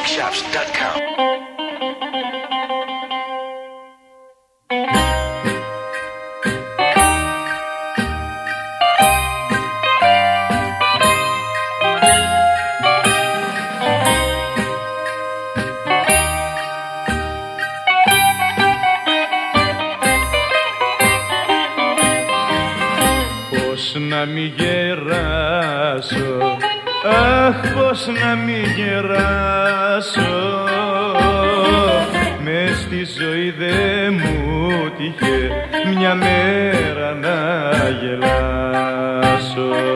musicshop.com. Να μη γεράσω, αχ πως να μη γεράσω, μες στη ζωή δε μου τύχε μια μέρα να γελάσω.